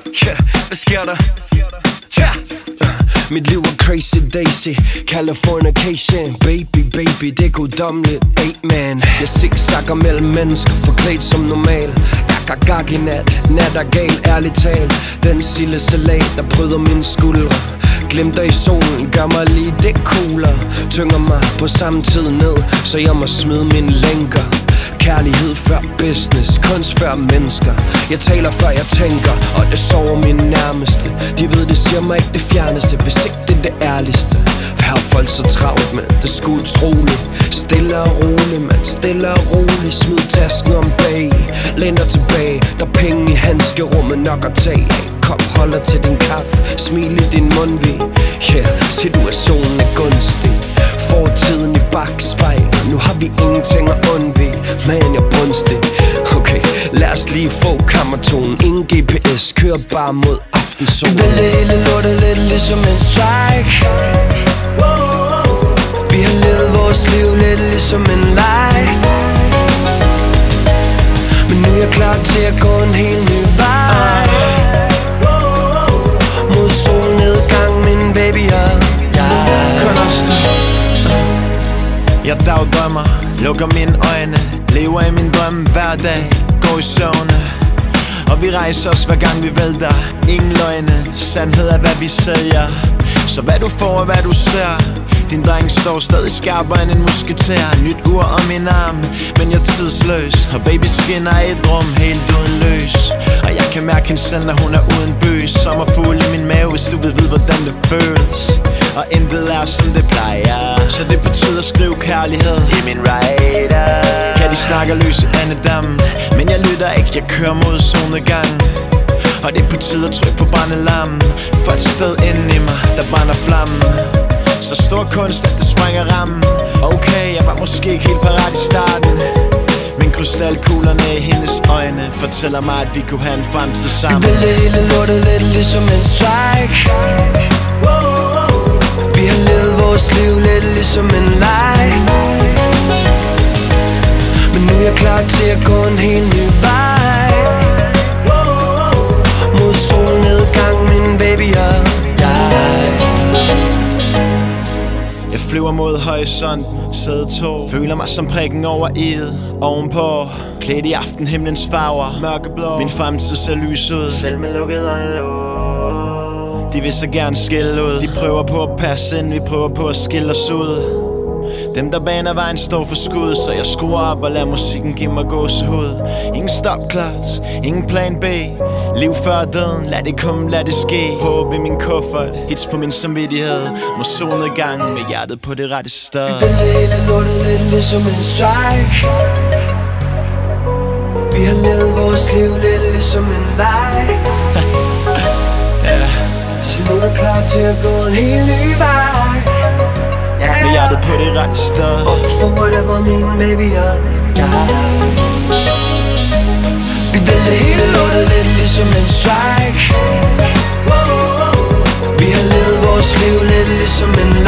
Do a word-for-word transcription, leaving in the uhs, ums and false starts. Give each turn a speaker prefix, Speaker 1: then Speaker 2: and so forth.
Speaker 1: Yeah, hvad sker der? Yeah. Mit liv er crazy daisy, Californication. Baby, baby, det er guddommeligt, amen. Jeg zigzagger mellem mennesker, forklædt som normal. Jeg har gag i nat, nat er gal, ærligt talt. Den sildesalat, der bryder mine skuldre, glimter i solen, gør mig lige det coolere. Tynger mig på samme tid ned, så jeg må smide mine lænker. Kærlighed før business, kunst før mennesker. Jeg taler før jeg tænker, og det sover mine nærmeste. De ved det siger mig ikke det fjerneste, hvis ikke det er det ærligste. For her er folk så travlt med, det er sgu utroligt. Stille og roligt, man, stille og roligt. Smid tasken om bag, lænder tilbage. Der er penge i handskerummet nok at tage af. Kop holder til din kaffe, smil i din mundvig. Yeah, situationen er gunstig. Fortiden i bakspejl, nu har vi ingenting at undvige. Man, jeg brunstig. Okay, lad os lige få kammertonen. Ingen G P S, kører bare mod aftensolen.
Speaker 2: Vi vil hele lortet lidt ligesom en strike. Vi har levet vores liv lidt ligesom en leg. Men nu er jeg klar til at gå en helt ny vej. Mod solnedgang, min baby og jeg.
Speaker 3: Jeg dagdrømmer, lukker mine øjne, lever i min drøm hver dag, går i søvne. Og vi rejser os hver gang vi vælter. Ingen løgne, sandhed er hvad vi sælger. Så hvad du får og hvad du ser. Din dreng står stadig skarpere end en musketær. Nyt ur om min arm, men jeg er tidsløs. Og baby skinner i et rum helt uden løs. Og jeg kan mærke hende selv når hun er uden bøs. Sommerfugl i min mave, hvis du vil vide hvordan det føles. Og intet er som det plejer, så det betyder at skrive kærlighed i min rider. Her de snakker løs i andedammen, men jeg lytter ikke, jeg kører mod solnedgang. Og det betyder at trykke på brændelammen, for et sted inde i mig, der brænder flammen. Så stor kunst, at det sprænger rammen. Okay, jeg var måske ikke helt parat i starten, men krystalkuglerne i hendes øjne fortæller mig, at vi kunne have en fremtid sammen.
Speaker 2: Vi vil hele lortet lidt ligesom en strike. Vi har levet vores liv lidt ligesom en leg. Men nu er jeg klar til at gå en helt ny vej. Mod solnedgang, min baby og jeg.
Speaker 3: Jeg flyver mod horisont, sæde to. Føler mig som prikken over i'et, ovenpå. Klædt i aftenhimlens farver, mørkeblå. Min fremtid ser lys ud, selv med lukket øjenlåg. De vil så gerne skille ud. De prøver på at passe ind, vi prøver på at skille os ud. Dem der baner vejen står for skud, så jeg skruer op og lader musikken give mig gåsehud. Ingen stopklods, ingen plan B. Liv før døden, lad det komme, lad det ske. Håb i min kuffert, hits på min samvittighed. Mod solnedgang med hjertet på det rette sted.
Speaker 2: Vi vil hele lortet lidt ligesom en strike. Vi har levet vores liv lidt ligesom en leg.
Speaker 3: Yeah.
Speaker 2: Så nu er jeg klar til at gå en helt ny vej.
Speaker 3: Yeah. Med hjertet på det rette sted.
Speaker 2: Up for whatever, min baby og jeg. Vi vælter hele lortet lidt ligesom en strike. Vi har levet vores liv lidt ligesom en